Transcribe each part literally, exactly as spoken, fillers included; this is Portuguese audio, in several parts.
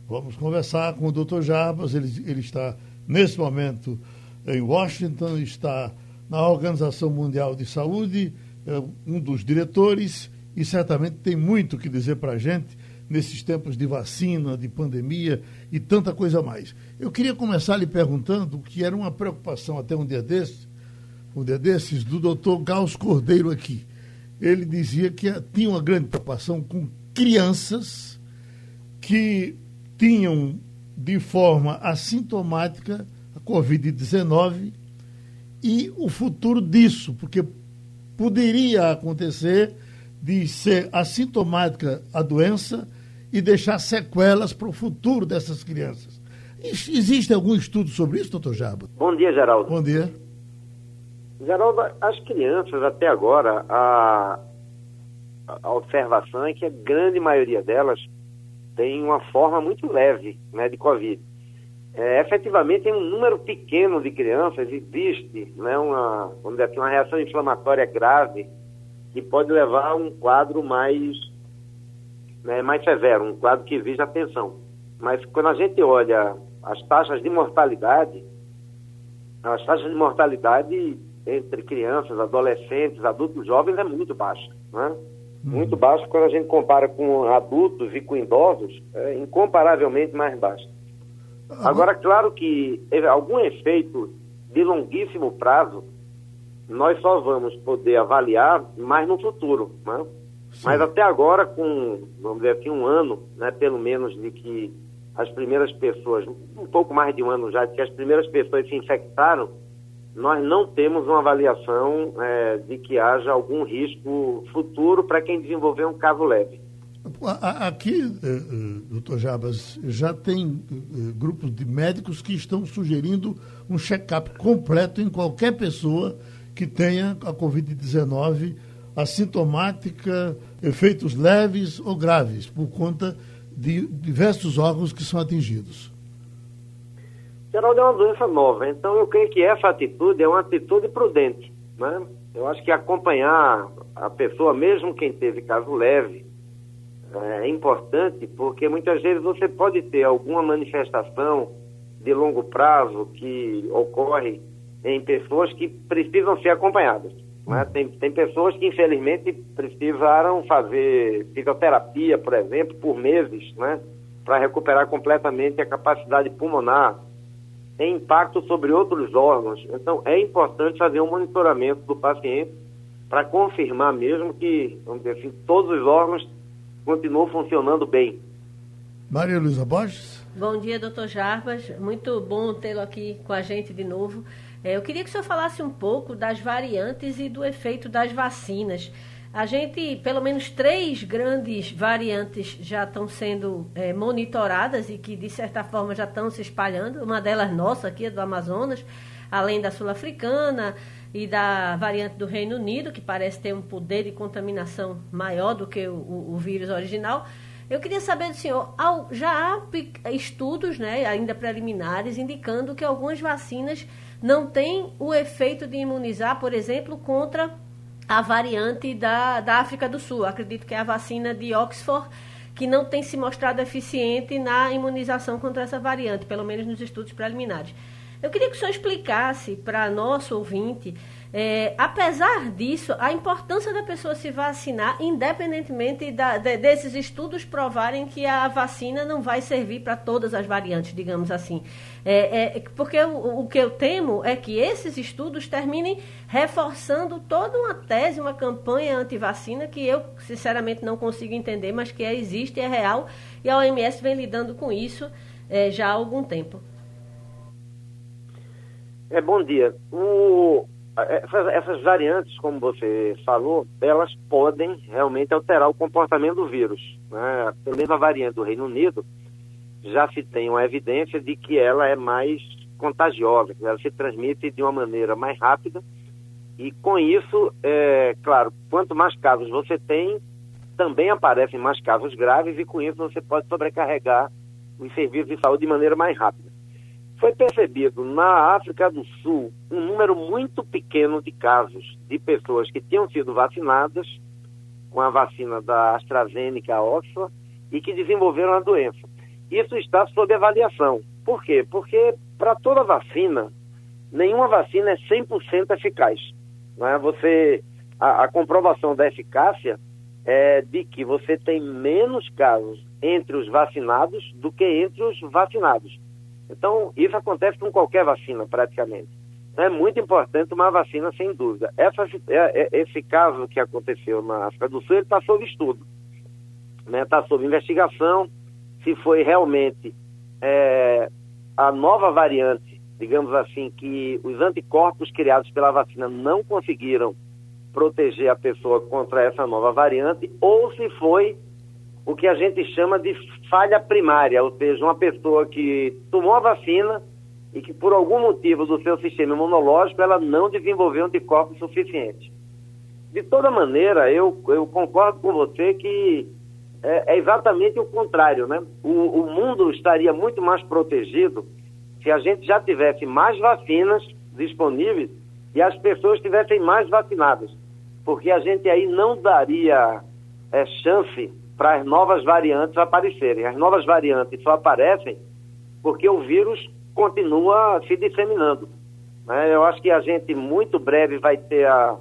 Vamos conversar com o doutor Jarbas. Ele, ele está, nesse momento, em Washington, está na Organização Mundial de Saúde, é um dos diretores, e certamente tem muito o que dizer para a gente nesses tempos de vacina, de pandemia e tanta coisa mais. Eu queria começar lhe perguntando, que era uma preocupação até um dia desses, um dia desses, do doutor Gauss Cordeiro aqui. Ele dizia que tinha uma grande preocupação com crianças que tinham de forma assintomática a covid dezenove e o futuro disso, porque poderia acontecer de ser assintomática a doença e deixar sequelas para o futuro dessas crianças. Existe algum estudo sobre isso, doutor Jarbas? Bom dia, Geraldo. Bom dia. Geraldo, as crianças, até agora, a, a observação é que a grande maioria delas tem uma forma muito leve, né, de Covid. É, efetivamente, em um número pequeno de crianças existe, né, uma, vamos dizer assim, uma reação inflamatória grave que pode levar a um quadro mais, né, mais severo, um quadro que exige atenção. Mas quando a gente olha as taxas de mortalidade, as taxas de mortalidade entre crianças, adolescentes, adultos jovens é muito baixa, né? Muito baixo quando a gente compara com adultos e com idosos, é incomparavelmente mais baixo. Agora, claro que algum efeito de longuíssimo prazo, nós só vamos poder avaliar mais no futuro, né? Mas até agora, com, vamos dizer assim, um ano, né, pelo menos, de que as primeiras pessoas, um pouco mais de um ano já, de que as primeiras pessoas se infectaram, nós não temos uma avaliação é, de que haja algum risco futuro para quem desenvolver um caso leve. Aqui, doutor Jarbas, já tem grupos de médicos que estão sugerindo um check-up completo em qualquer pessoa que tenha a covid dezenove assintomática, efeitos leves ou graves, por conta de diversos órgãos que são atingidos. Geraldo, é uma doença nova, então eu creio que essa atitude é uma atitude prudente, né? Eu acho que acompanhar a pessoa, mesmo quem teve caso leve, é importante, porque muitas vezes você pode ter alguma manifestação de longo prazo que ocorre em pessoas que precisam ser acompanhadas, né? Tem, tem pessoas que, infelizmente, precisaram fazer fisioterapia, por exemplo, por meses, né, para recuperar completamente a capacidade pulmonar. Tem impacto sobre outros órgãos. Então, é importante fazer um monitoramento do paciente para confirmar mesmo que, vamos dizer assim, todos os órgãos continuam funcionando bem. Maria Luísa Borges. Bom dia, doutor Jarbas. Muito bom tê-lo aqui com a gente de novo. É, eu queria que o senhor falasse um pouco das variantes e do efeito das vacinas. A gente, pelo menos três grandes variantes já estão sendo é, monitoradas e que, de certa forma, já estão se espalhando. Uma delas nossa aqui, do Amazonas, além da sul-africana e da variante do Reino Unido, que parece ter um poder de contaminação maior do que o, o, o vírus original. Eu queria saber do senhor, já há estudos, né, ainda preliminares, indicando que algumas vacinas não têm o efeito de imunizar, por exemplo, contra a variante da, da África do Sul. Acredito que é a vacina de Oxford, que não tem se mostrado eficiente na imunização contra essa variante, pelo menos nos estudos preliminares. Eu queria que o senhor explicasse para nosso ouvinte, é, apesar disso, a importância da pessoa se vacinar, independentemente da, de, desses estudos provarem que a vacina não vai servir para todas as variantes, digamos assim. É, é, porque o, o que eu temo é que esses estudos terminem reforçando toda uma tese, uma campanha anti-vacina que eu, sinceramente, não consigo entender, mas que existe, é real, e a O M S vem lidando com isso é, já há algum tempo. É, bom dia. O, essas, essas variantes, como você falou, elas podem realmente alterar o comportamento do vírus, né? Pelo menos a variante do Reino Unido, já se tem uma evidência de que ela é mais contagiosa, que ela se transmite de uma maneira mais rápida, e com isso, é, claro, quanto mais casos você tem, também aparecem mais casos graves, e com isso você pode sobrecarregar os serviços de saúde de maneira mais rápida. Foi percebido na África do Sul um número muito pequeno de casos de pessoas que tinham sido vacinadas com a vacina da AstraZeneca, Oxford, e que desenvolveram a doença. isso está sob avaliação. Por quê? Porque para toda vacina, nenhuma vacina é cem por cento eficaz. Né? Você, a, a comprovação da eficácia é de que você tem menos casos entre os vacinados do que entre os vacinados. Então, isso acontece com qualquer vacina, praticamente. É muito importante tomar vacina, sem dúvida. Essa, esse caso que aconteceu na África do Sul, ele está sob estudo. Está né? sob investigação, se foi realmente é, a nova variante, digamos assim, que os anticorpos criados pela vacina não conseguiram proteger a pessoa contra essa nova variante, ou se foi o que a gente chama de falha primária, ou seja, uma pessoa que tomou a vacina e que por algum motivo do seu sistema imunológico ela não desenvolveu anticorpos suficientes. De toda maneira, eu, eu concordo com você que é, é exatamente o contrário, né? O, o mundo estaria muito mais protegido se a gente já tivesse mais vacinas disponíveis e as pessoas estivessem mais vacinadas, porque a gente aí não daria é, chance para as novas variantes aparecerem. As novas variantes só aparecem porque o vírus continua se disseminando. Né? Eu acho que a gente muito breve vai ter a,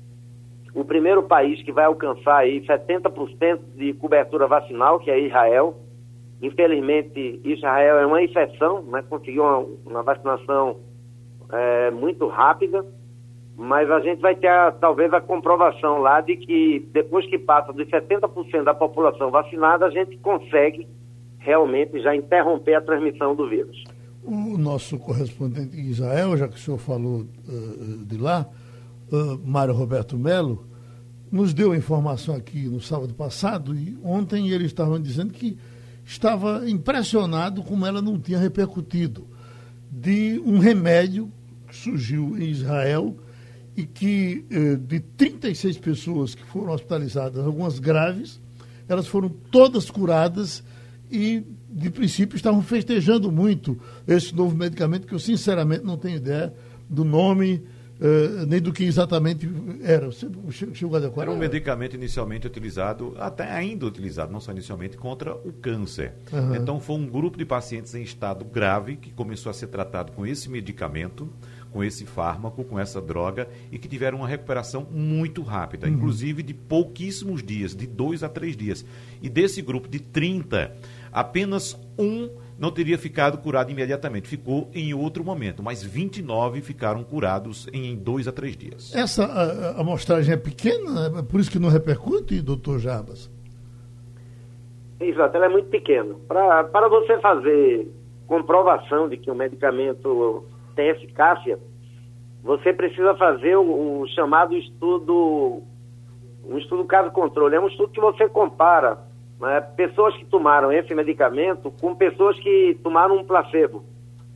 o primeiro país que vai alcançar aí setenta por cento de cobertura vacinal, que é Israel. Infelizmente, Israel é uma exceção, né? Conseguiu uma, uma vacinação é, muito rápida, mas a gente vai ter a, talvez a comprovação lá de que depois que passa dos setenta por cento da população vacinada, a gente consegue realmente já interromper a transmissão do vírus. O nosso correspondente em Israel, já que o senhor falou uh, de lá, uh, Mário Roberto Melo, nos deu a informação aqui no sábado passado, e ontem eles estavam dizendo que estava impressionado como ela não tinha repercutido, de um remédio que surgiu em Israel e que eh, de trinta e seis pessoas que foram hospitalizadas, algumas graves, elas foram todas curadas e, de princípio, estavam festejando muito esse novo medicamento, que eu sinceramente não tenho ideia do nome, Uh, nem do que exatamente era. Você chegou a adequar? Era um medicamento inicialmente utilizado, até ainda utilizado, não só inicialmente, contra o câncer. Uhum. Então foi um grupo de pacientes em estado grave que começou a ser tratado com esse medicamento, com esse fármaco, com essa droga, e que tiveram uma recuperação muito rápida, uhum. inclusive de pouquíssimos dias, de dois a três dias. E desse grupo de trinta, apenas um não teria ficado curado imediatamente, ficou em outro momento, mas vinte e nove ficaram curados em dois a três dias. Essa a, a amostragem é pequena, é por isso que não repercute, doutor Jarbas? Exato, ela é muito pequena. Pra, para você fazer comprovação de que o medicamento tem eficácia, você precisa fazer o, o chamado estudo, um estudo caso-controle. É um estudo que você compara né, pessoas que tomaram esse medicamento com pessoas que tomaram um placebo.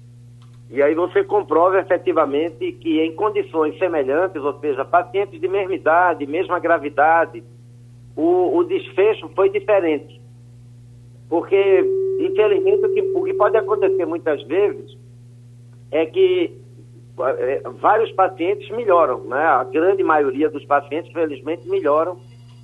E aí você comprova efetivamente que em condições semelhantes, ou seja, pacientes de mesma idade, mesma gravidade, o, o desfecho foi diferente. Porque, infelizmente, o que, o que pode acontecer muitas vezes é que é, vários pacientes melhoram, né? A grande maioria dos pacientes, felizmente, melhoram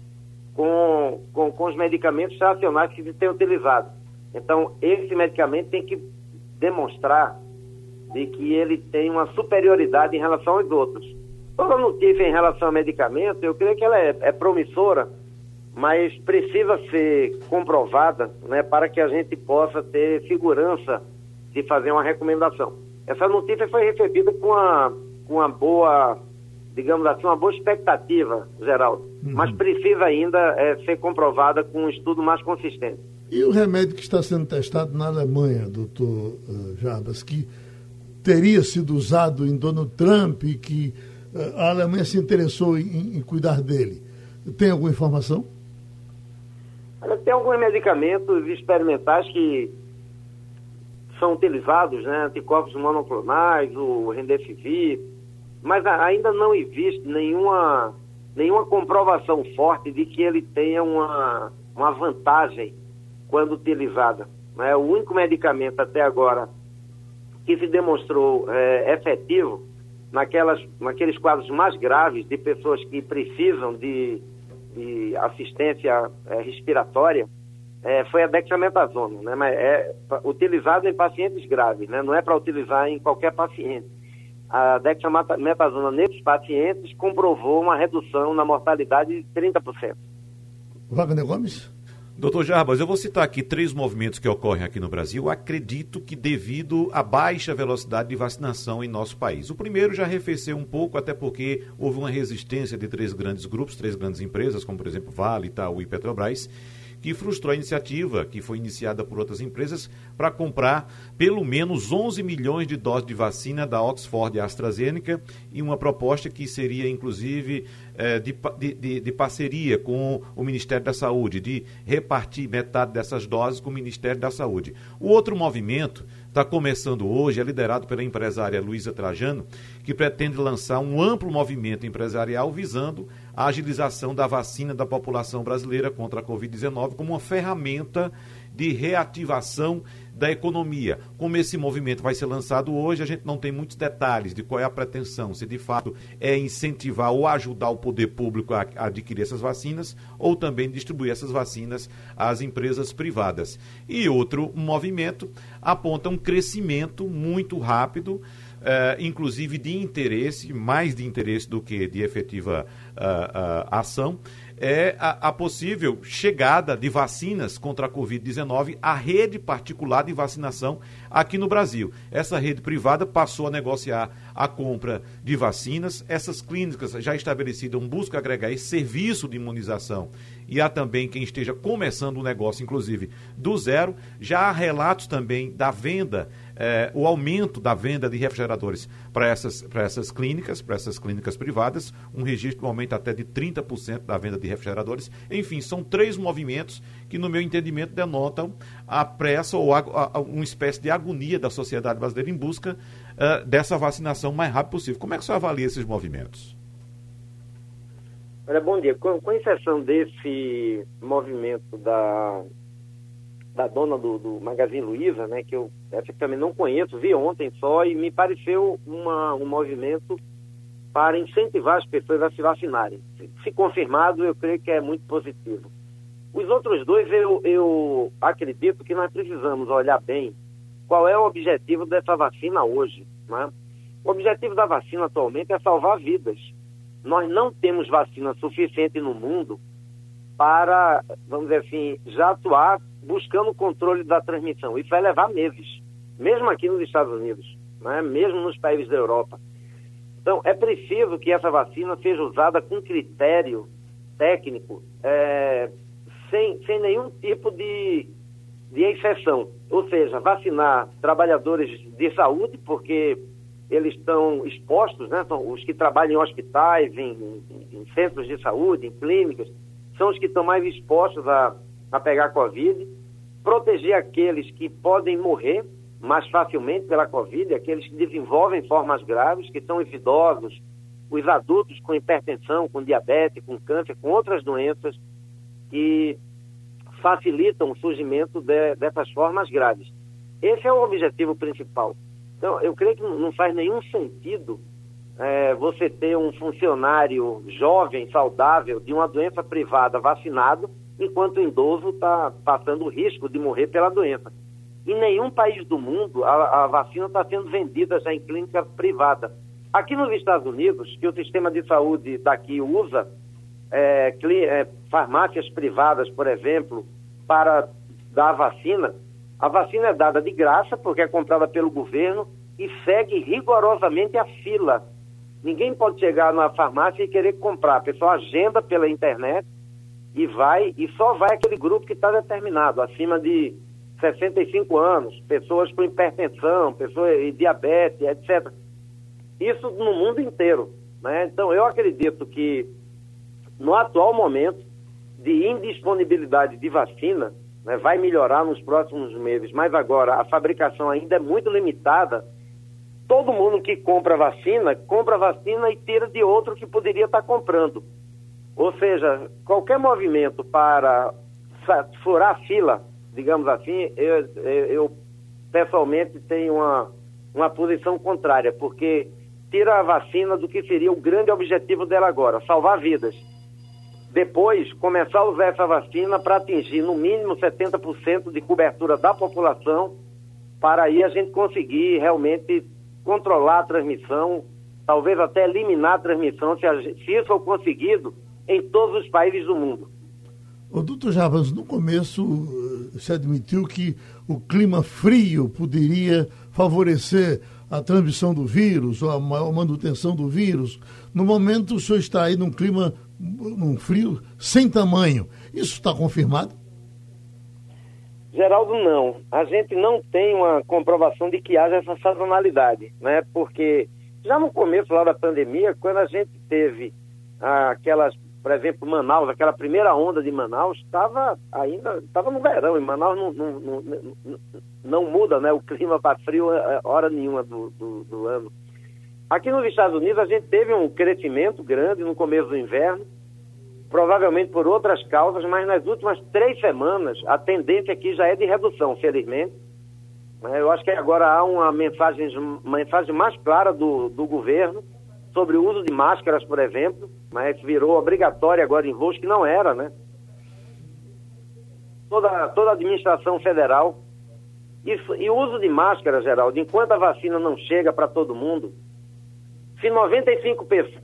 com, com, com os medicamentos racionais que se tem utilizado. Então, esse medicamento tem que demonstrar de que ele tem uma superioridade em relação aos outros. Toda notícia em relação ao medicamento, eu creio que ela é, é promissora, mas precisa ser comprovada, né, para que a gente possa ter segurança de fazer uma recomendação. Essa notícia foi recebida com uma, com uma boa, digamos assim, uma boa expectativa, Geraldo, uhum. mas precisa ainda é, ser comprovada com um estudo mais consistente. E o remédio que está sendo testado na Alemanha, doutor uh, Jarbas, que teria sido usado em Donald Trump e que uh, a Alemanha se interessou em, em cuidar dele, tem alguma informação? Tem alguns medicamentos experimentais que são utilizados, né, anticorpos monoclonais, o Remdesivir, mas ainda não existe nenhuma, nenhuma comprovação forte de que ele tenha uma, uma vantagem quando utilizada. Né? O único medicamento até agora que se demonstrou é, efetivo naquelas, naqueles quadros mais graves de pessoas que precisam de, de assistência é, respiratória é, foi a dexametasona, né? Mas é utilizado em pacientes graves, né? Não é para utilizar em qualquer paciente. A dexametasona nesses pacientes comprovou uma redução na mortalidade de trinta por cento. Wagner Gomes? Doutor Jarbas, eu vou citar aqui três movimentos que ocorrem aqui no Brasil, acredito que devido à baixa velocidade de vacinação em nosso país. O primeiro já arrefeceu um pouco, até porque houve uma resistência de três grandes grupos, três grandes empresas, como por exemplo Vale, Itaú e Petrobras, que frustrou a iniciativa que foi iniciada por outras empresas para comprar pelo menos onze milhões de doses de vacina da Oxford e AstraZeneca, e uma proposta que seria inclusive eh, de, de, de parceria com o Ministério da Saúde, de repartir metade dessas doses com o Ministério da Saúde. O outro movimento está começando hoje, é liderado pela empresária Luísa Trajano, que pretende lançar um amplo movimento empresarial visando a agilização da vacina da população brasileira contra a covid dezenove como uma ferramenta de reativação da economia. Como esse movimento vai ser lançado hoje, a gente não tem muitos detalhes de qual é a pretensão, se de fato é incentivar ou ajudar o poder público a adquirir essas vacinas ou também distribuir essas vacinas às empresas privadas. E outro movimento aponta um crescimento muito rápido, Uh, inclusive de interesse, mais de interesse do que de efetiva uh, uh, ação, é a, a possível chegada de vacinas contra a covid dezenove à rede particular de vacinação aqui no Brasil. Essa rede privada passou a negociar a compra de vacinas. Essas clínicas já estabelecidas buscam agregar esse serviço de imunização e há também quem esteja começando o negócio, inclusive, do zero. Já há relatos também da venda, eh, o aumento da venda de refrigeradores para essas, para essas clínicas, para essas clínicas privadas, um registro de um aumento até de trinta por cento da venda de refrigeradores. Enfim, são três movimentos que, no meu entendimento, denotam a pressa ou a, a, uma espécie de agonia da sociedade brasileira em busca uh, dessa vacinação o mais rápido possível. Como é que o senhor avalia esses movimentos? Olha, bom dia. Com, com exceção desse movimento da, da dona do, do Magazine Luiza, né, que eu efetivamente não conheço, vi ontem só, e me pareceu uma, um movimento para incentivar as pessoas a se vacinarem. Se, se confirmado, eu creio que é muito positivo. Os outros dois, eu, eu acredito que nós precisamos olhar bem qual é o objetivo dessa vacina hoje, né? O objetivo da vacina atualmente é salvar vidas. Nós não temos vacina suficiente no mundo para, vamos dizer assim, já atuar buscando o controle da transmissão. Isso vai levar meses, mesmo aqui nos Estados Unidos, né? Mesmo nos países da Europa. Então, é preciso que essa vacina seja usada com critério técnico, é, sem, sem nenhum tipo de, de exceção. Ou seja, vacinar trabalhadores de saúde, porque eles estão expostos, né? São os que trabalham em hospitais, em, em, em centros de saúde, em clínicas, são os que estão mais expostos a, a pegar Covid. Proteger aqueles que podem morrer mais facilmente pela Covid, aqueles que desenvolvem formas graves, que são os idosos, os adultos com hipertensão, com diabetes, com câncer, com outras doenças que facilitam o surgimento de, dessas formas graves. Esse é o objetivo principal. Então, eu creio que não faz nenhum sentido é, você ter um funcionário jovem, saudável, de uma doença privada vacinado, enquanto o idoso está passando o risco de morrer pela doença. Em nenhum país do mundo a, a vacina está sendo vendida já em clínica privada. Aqui nos Estados Unidos, que o sistema de saúde daqui usa é, cli, é, farmácias privadas, por exemplo, para dar a vacina, a vacina é dada de graça, porque é comprada pelo governo e segue rigorosamente a fila. Ninguém pode chegar na farmácia e querer comprar. A pessoa agenda pela internet e vai, e só vai aquele grupo que está determinado, acima de sessenta e cinco anos, pessoas com hipertensão, pessoas com diabetes, etcétera. Isso no mundo inteiro, né? Então, eu acredito que no atual momento de indisponibilidade de vacina, né, vai melhorar nos próximos meses, mas agora a fabricação ainda é muito limitada. Todo mundo que compra vacina, compra vacina e tira de outro que poderia estar comprando. Ou seja, qualquer movimento para furar a fila, digamos assim, eu, eu, eu pessoalmente tenho uma, uma posição contrária, porque tira a vacina do que seria o grande objetivo dela agora, salvar vidas. depois começar a usar essa vacina para atingir no mínimo setenta por cento de cobertura da população, para aí a gente conseguir realmente controlar a transmissão, talvez até eliminar a transmissão, se, a, se isso for conseguido em todos os países do mundo. O doutor Jarbas, no começo se admitiu que o clima frio poderia favorecer a transmissão do vírus, ou a manutenção do vírus. No momento, o senhor está aí num clima, num frio sem tamanho. Isso está confirmado? Geraldo, não. A gente não tem uma comprovação de que haja essa sazonalidade, né? Porque já no começo lá da pandemia, quando a gente teve ah, aquelas, por exemplo, Manaus, aquela primeira onda de Manaus, estava ainda, estava no verão, e Manaus não, não, não, não, não muda, né, o clima para frio hora nenhuma do, do, do ano. Aqui nos Estados Unidos a gente teve um crescimento grande no começo do inverno, provavelmente por outras causas, mas nas últimas três semanas a tendência aqui já é de redução, felizmente. Eu acho que agora há uma mensagem, uma mensagem mais clara do, do governo sobre o uso de máscaras, por exemplo, mas virou obrigatório agora em voos que não era, né? Toda, toda a administração federal. Isso, e o uso de máscaras, Geraldo, enquanto a vacina não chega para todo mundo, se noventa e cinco pessoas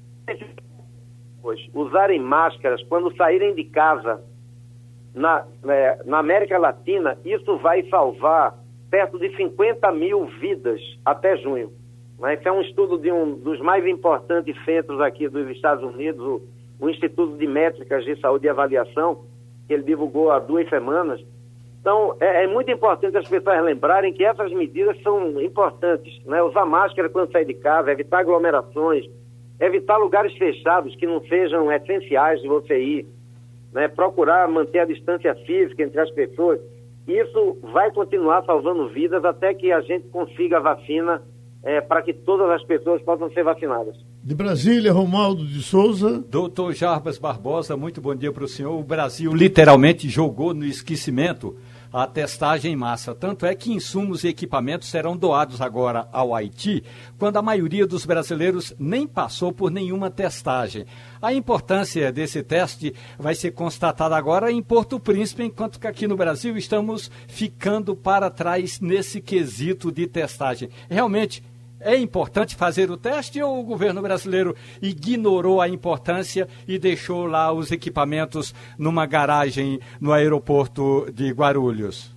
usarem máscaras quando saírem de casa na, é, na América Latina, isso vai salvar perto de cinquenta mil vidas até junho. Esse é um estudo de um dos mais importantes centros aqui dos Estados Unidos, o, o Instituto de Métricas de Saúde e Avaliação, que ele divulgou há duas semanas. Então, é, é muito importante as pessoas lembrarem que essas medidas são importantes, né? Usar máscara quando sair de casa, evitar aglomerações, evitar lugares fechados que não sejam essenciais de você ir, né? Procurar manter a distância física entre as pessoas. Isso vai continuar salvando vidas até que a gente consiga a vacina é, para que todas as pessoas possam ser vacinadas. De Brasília, Romualdo de Souza. Doutor Jarbas Barbosa, muito bom dia para o senhor. O Brasil literalmente jogou no esquecimento a testagem em massa. Tanto é que insumos e equipamentos serão doados agora ao Haiti, quando a maioria dos brasileiros nem passou por nenhuma testagem. A importância desse teste vai ser constatada agora em Porto Príncipe, enquanto que aqui no Brasil estamos ficando para trás nesse quesito de testagem. Realmente, é importante fazer o teste ou o governo brasileiro ignorou a importância e deixou lá os equipamentos numa garagem no aeroporto de Guarulhos?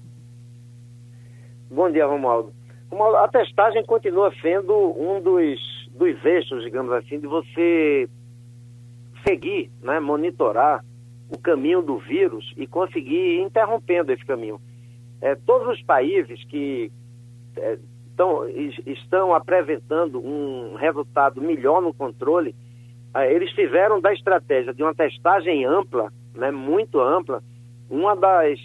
Bom dia, Romualdo. Romualdo, a testagem continua sendo um dos, dos eixos, digamos assim, de você seguir, né, monitorar o caminho do vírus e conseguir ir interrompendo esse caminho. É, todos os países que... É, Então, estão apresentando um resultado melhor no controle, eles fizeram da estratégia de uma testagem ampla, né, muito ampla, uma das,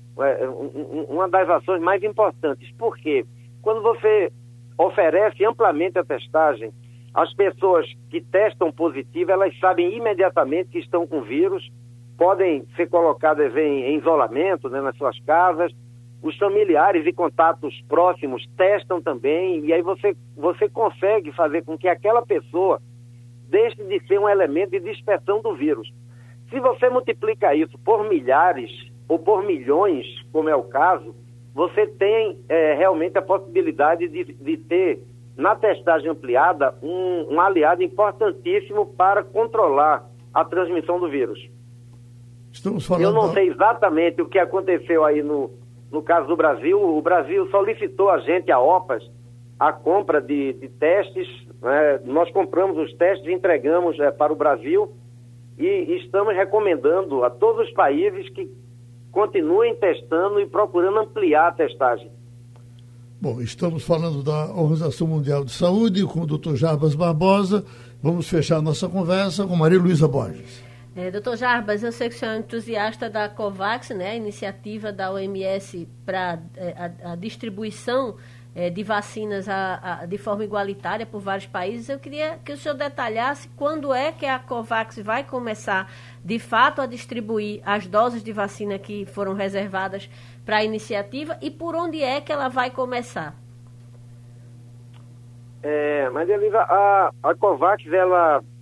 uma das ações mais importantes. Por quê? Quando você oferece amplamente a testagem, as pessoas que testam positivo, elas sabem imediatamente que estão com vírus, podem ser colocadas em, em isolamento, né, nas suas casas. Os familiares e contatos próximos testam também, e aí você, você consegue fazer com que aquela pessoa deixe de ser um elemento de dispersão do vírus. Se você multiplica isso por milhares ou por milhões, como é o caso, você tem é, realmente a possibilidade de, de ter, na testagem ampliada, um, um aliado importantíssimo para controlar a transmissão do vírus. Estamos falando... Eu não sei exatamente o que aconteceu aí no... No caso do Brasil, o Brasil solicitou a gente, a OPAS, a compra de, de testes. Né? Nós compramos os testes e entregamos é, para o Brasil e estamos recomendando a todos os países que continuem testando e procurando ampliar a testagem. Bom, estamos falando da Organização Mundial de Saúde com o doutor Jarbas Barbosa. Vamos fechar a nossa conversa com Maria Luísa Borges. É, doutor Jarbas, eu sei que o senhor é entusiasta da COVAX, né, a iniciativa da O M S para é, a, a distribuição é, de vacinas a, a, de forma igualitária por vários países. Eu queria que o senhor detalhasse quando é que a COVAX vai começar, de fato, a distribuir as doses de vacina que foram reservadas para a iniciativa e por onde é que ela vai começar. É, Maria Luísa, a, a COVAX, ela...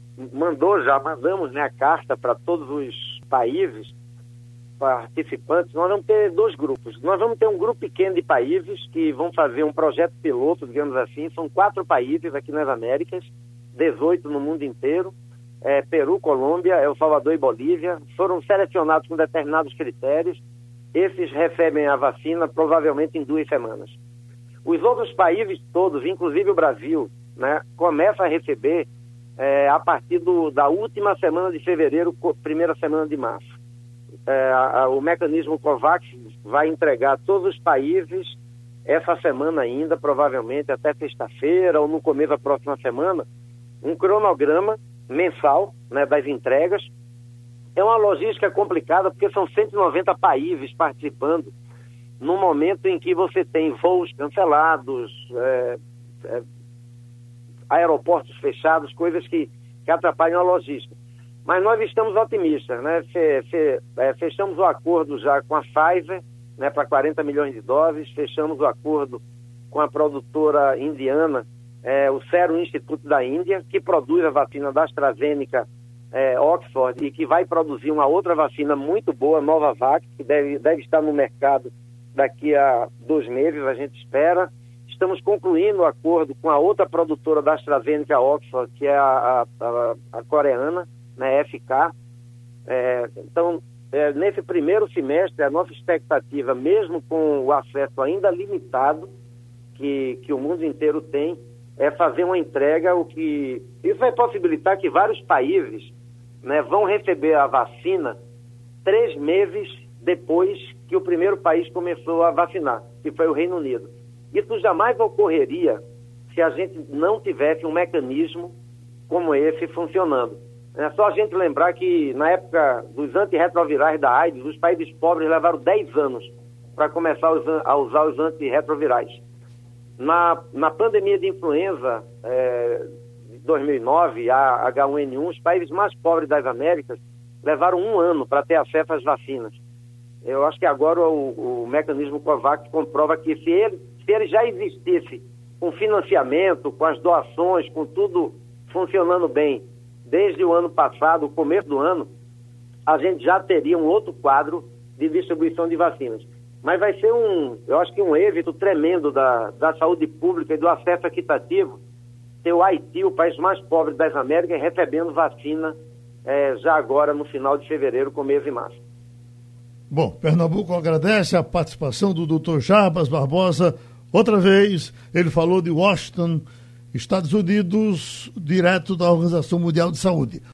mandou já, mandamos, né, a carta para todos os países participantes. Nós vamos ter dois grupos. Nós vamos ter um grupo pequeno de países que vão fazer um projeto piloto, digamos assim. São quatro países aqui nas Américas, dezoito no mundo inteiro. É, Peru, Colômbia, El Salvador e Bolívia. Foram selecionados com determinados critérios. Esses recebem a vacina provavelmente em duas semanas. Os outros países todos, inclusive o Brasil, né, começam a receber é, a partir do, da última semana de fevereiro, primeira semana de março. É, a, a, o mecanismo COVAX vai entregar a todos os países essa semana ainda, provavelmente até sexta-feira ou no começo da próxima semana, um cronograma mensal, né, das entregas. É uma logística complicada porque são cento e noventa países participando no momento em que você tem voos cancelados, é, é, aeroportos fechados, coisas que, que atrapalham a logística. Mas nós estamos otimistas, né? Fe, fe, é, fechamos o acordo já com a Pfizer, né, para quarenta milhões de doses, fechamos o acordo com a produtora indiana, é, o Serum Institute da Índia, que produz a vacina da AstraZeneca, é, Oxford, e que vai produzir uma outra vacina muito boa, Novavax, que deve, deve estar no mercado daqui a dois meses, a gente espera. Estamos concluindo o acordo com a outra produtora da AstraZeneca, Oxford, que é a, a, a, a coreana, né, F K. É, então, é, nesse primeiro semestre, a nossa expectativa, mesmo com o acesso ainda limitado que, que o mundo inteiro tem, é fazer uma entrega, o que isso vai possibilitar que vários países, né, vão receber a vacina três meses depois que o primeiro país começou a vacinar, que foi o Reino Unido. Isso jamais ocorreria se a gente não tivesse um mecanismo como esse funcionando. É só a gente lembrar que na época dos antirretrovirais da AIDS, os países pobres levaram dez anos para começar a usar os antirretrovirais. Na, na pandemia de influenza é, de dois mil e nove, a H um N um, os países mais pobres das Américas levaram um ano para ter acesso às vacinas. Eu acho que agora o, o mecanismo COVAX comprova que se ele, se ele já existisse com financiamento, com as doações, com tudo funcionando bem, desde o ano passado, o começo do ano, a gente já teria um outro quadro de distribuição de vacinas. Mas vai ser um, eu acho que um êxito tremendo da, da saúde pública e do acesso equitativo ter o Haiti, o país mais pobre das Américas, recebendo vacina é, já agora no final de fevereiro, começo de março. Bom, Pernambuco agradece a participação do doutor Jarbas Barbosa. Outra vez, ele falou de Washington, Estados Unidos, direto da Organização Mundial de Saúde.